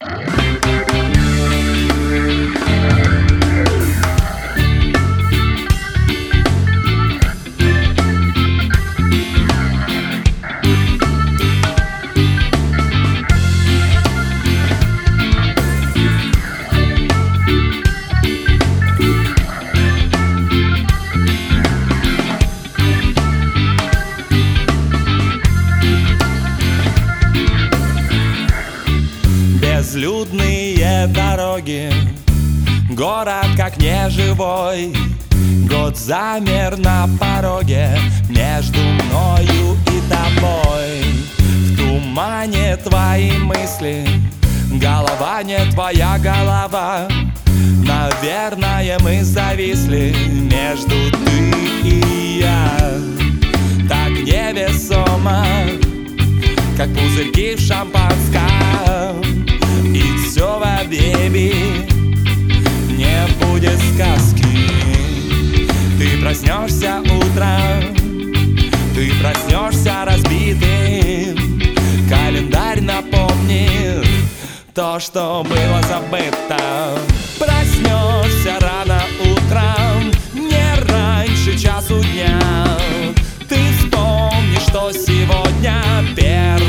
Безлюдные дороги, город как неживой. Год замер на пороге между мною и тобой. В тумане твои мысли, голова не твоя голова. Наверное, мы зависли между ты и я. Так невесомо, как пузырьки в шампанском. И все, бэби, не будет сказки. Ты проснешься утром, ты проснешься разбитым. Календарь напомнит то, что было забыто. Проснешься рано утром, не раньше часу дня. Ты вспомнишь, что сегодня 1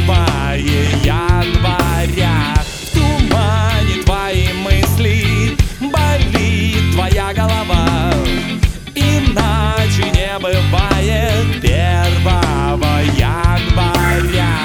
января. В тумане твои мысли, болит твоя голова. Иначе не бывает 1 января.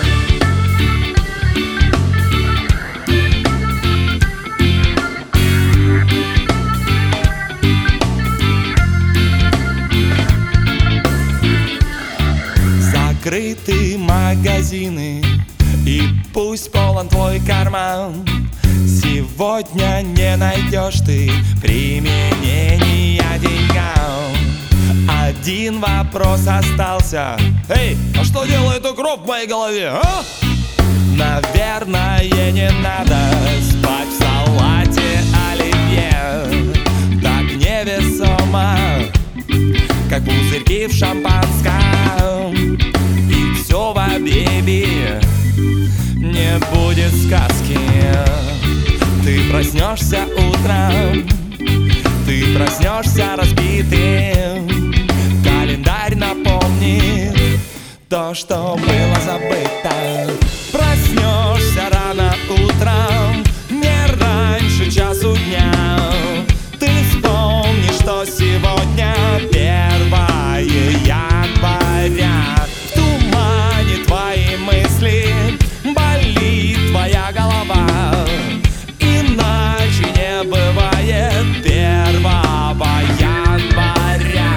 Закрыты магазины, и пусть полон твой карман. Сегодня не найдешь ты применения деньгам. Один вопрос остался: эй, а что делает укроп в моей голове, а? Наверное, не надо спать в салате оливье. Так невесомо, как пузырьки в шампанском. И все, бэби, не будет сказки. Ты проснешься утром, ты проснешься разбитым. Календарь напомнит то, что было забыто. Проснешься рано утром, не раньше часу дня. Ты вспомнишь, что сегодня 1 января. В тумане твои мысли, болит твоя голова. Иначе не бывает 1 января.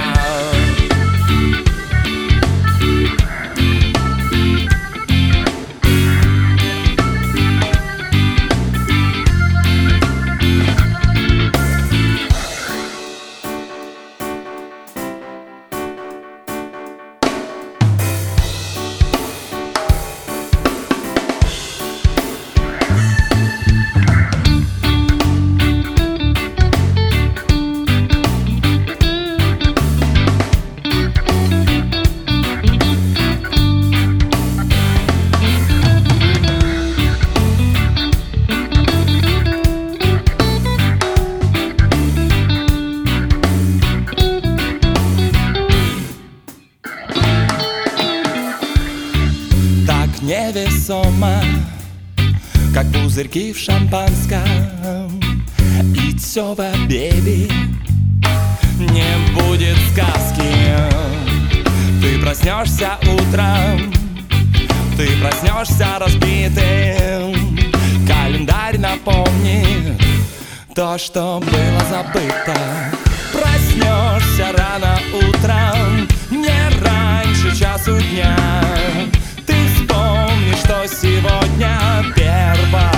Невесомо, как пузырьки в шампанском. И все, бэби, не будет сказки. Ты проснешься утром, ты проснешься разбитым. Календарь напомнит то, что было забыто. Проснешься рано утром, не раньше часу дня. Ты вспомнишь, что сегодня 1